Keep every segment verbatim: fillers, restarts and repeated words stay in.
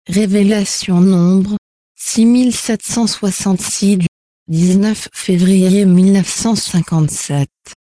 Révélation Nombre, six mille sept cent soixante-six du dix-neuf février mille neuf cent cinquante-sept.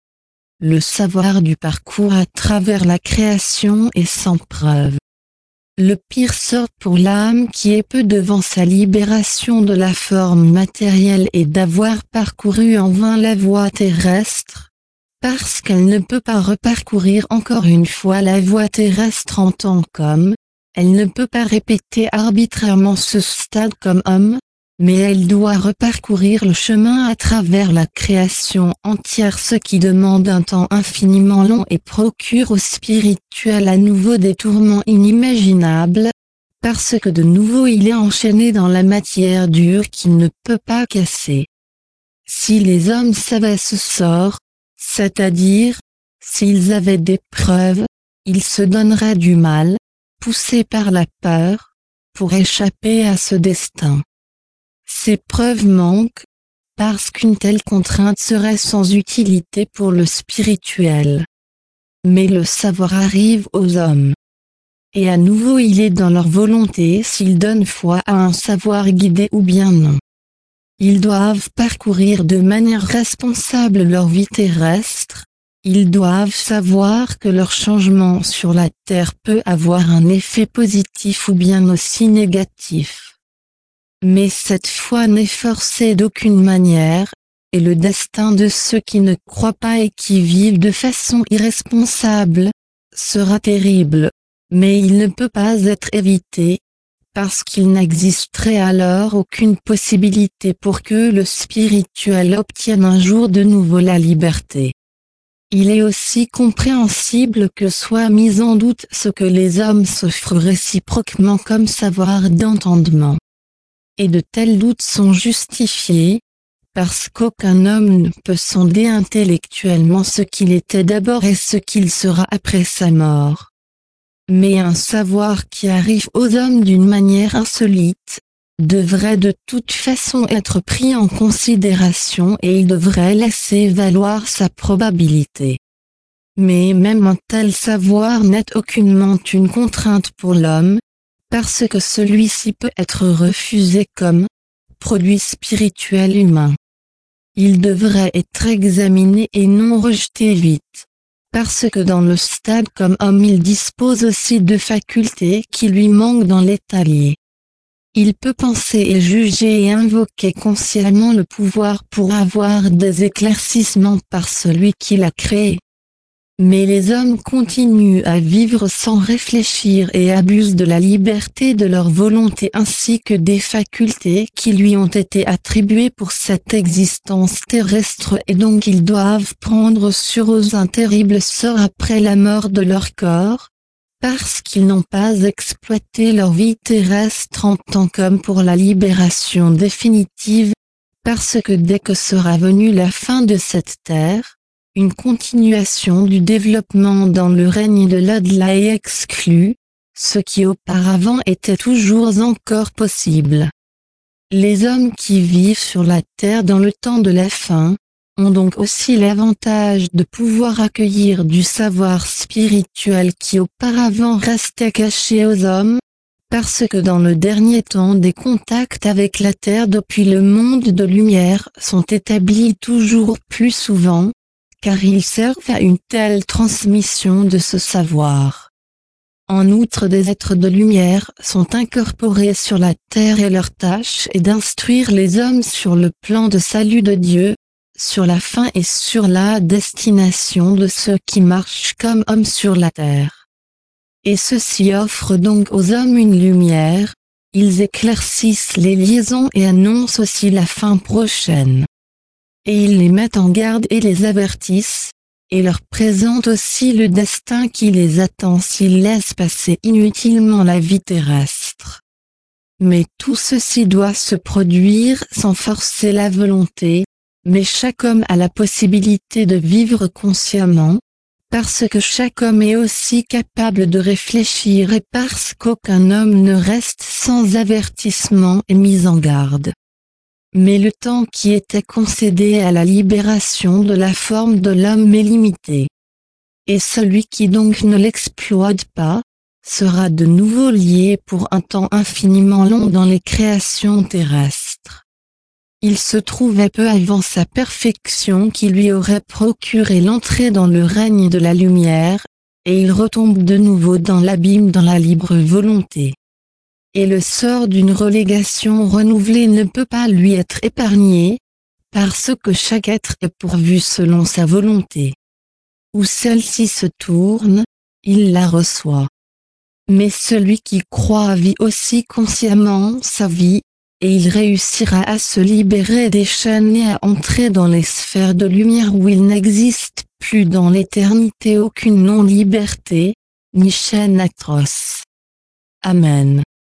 Le savoir du parcours à travers la création est sans preuve. Le pire sort pour l'âme qui est peu devant sa libération de la forme matérielle et d'avoir parcouru en vain la voie terrestre, parce qu'elle ne peut pas reparcourir encore une fois la voie terrestre en tant qu'homme, elle ne peut pas répéter arbitrairement ce stade comme homme, mais elle doit reparcourir le chemin à travers la création entière, ce qui demande un temps infiniment long et procure au spirituel à nouveau des tourments inimaginables, parce que de nouveau il est enchaîné dans la matière dure qu'il ne peut pas casser. Si les hommes savaient ce sort, c'est-à-dire, s'ils avaient des preuves, ils se donneraient du mal, poussés par la peur, pour échapper à ce destin. Ces preuves manquent, parce qu'une telle contrainte serait sans utilité pour le spirituel. Mais le savoir arrive aux hommes. Et à nouveau il est dans leur volonté s'ils donnent foi à un savoir guidé ou bien non. Ils doivent parcourir de manière responsable leur vie terrestre, ils doivent savoir que leur changement sur la terre peut avoir un effet positif ou bien aussi négatif. Mais cette foi n'est forcée d'aucune manière, et le destin de ceux qui ne croient pas et qui vivent de façon irresponsable sera terrible, mais il ne peut pas être évité, parce qu'il n'existerait alors aucune possibilité pour que le spirituel obtienne un jour de nouveau la liberté. Il est aussi compréhensible que soit mis en doute ce que les hommes s'offrent réciproquement comme savoir d'entendement. Et de tels doutes sont justifiés, parce qu'aucun homme ne peut sonder intellectuellement ce qu'il était d'abord et ce qu'il sera après sa mort. Mais un savoir qui arrive aux hommes d'une manière insolite, devrait de toute façon être pris en considération et il devrait laisser valoir sa probabilité. Mais même un tel savoir n'est aucunement une contrainte pour l'homme, parce que celui-ci peut être refusé comme produit spirituel humain. Il devrait être examiné et non rejeté vite, parce que dans le stade comme homme il dispose aussi de facultés qui lui manquent dans l'état lié. Il peut penser et juger et invoquer consciemment le pouvoir pour avoir des éclaircissements par celui qui l'a créé. Mais les hommes continuent à vivre sans réfléchir et abusent de la liberté de leur volonté ainsi que des facultés qui lui ont été attribuées pour cette existence terrestre et donc ils doivent prendre sur eux un terrible sort après la mort de leur corps, parce qu'ils n'ont pas exploité leur vie terrestre en tant qu'hommes pour la libération définitive, parce que dès que sera venue la fin de cette terre, une continuation du développement dans le règne de l'au-delà est exclue, ce qui auparavant était toujours encore possible. Les hommes qui vivent sur la terre dans le temps de la fin, ont donc aussi l'avantage de pouvoir accueillir du savoir spirituel qui auparavant restait caché aux hommes, parce que dans le dernier temps des contacts avec la terre depuis le monde de lumière sont établis toujours plus souvent, car ils servent à une telle transmission de ce savoir. En outre, des êtres de lumière sont incorporés sur la terre et leur tâche est d'instruire les hommes sur le plan de salut de Dieu, sur la fin et sur la destination de ceux qui marchent comme hommes sur la terre. Et ceux-ci offrent donc aux hommes une lumière, ils éclaircissent les liaisons et annoncent aussi la fin prochaine. Et ils les mettent en garde et les avertissent, et leur présentent aussi le destin qui les attend s'ils laissent passer inutilement la vie terrestre. Mais tout ceci doit se produire sans forcer la volonté, mais chaque homme a la possibilité de vivre consciemment, parce que chaque homme est aussi capable de réfléchir et parce qu'aucun homme ne reste sans avertissement et mise en garde. Mais le temps qui était concédé à la libération de la forme de l'homme est limité. Et celui qui donc ne l'exploite pas, sera de nouveau lié pour un temps infiniment long dans les créations terrestres. Il se trouvait peu avant sa perfection qui lui aurait procuré l'entrée dans le règne de la lumière, et il retombe de nouveau dans l'abîme dans la libre volonté. Et le sort d'une relégation renouvelée ne peut pas lui être épargné, parce que chaque être est pourvu selon sa volonté. Où celle-ci se tourne, il la reçoit. Mais celui qui croit vit aussi consciemment sa vie, et il réussira à se libérer des chaînes et à entrer dans les sphères de lumière où il n'existe plus dans l'éternité aucune non-liberté, ni chaîne atroce. Amen.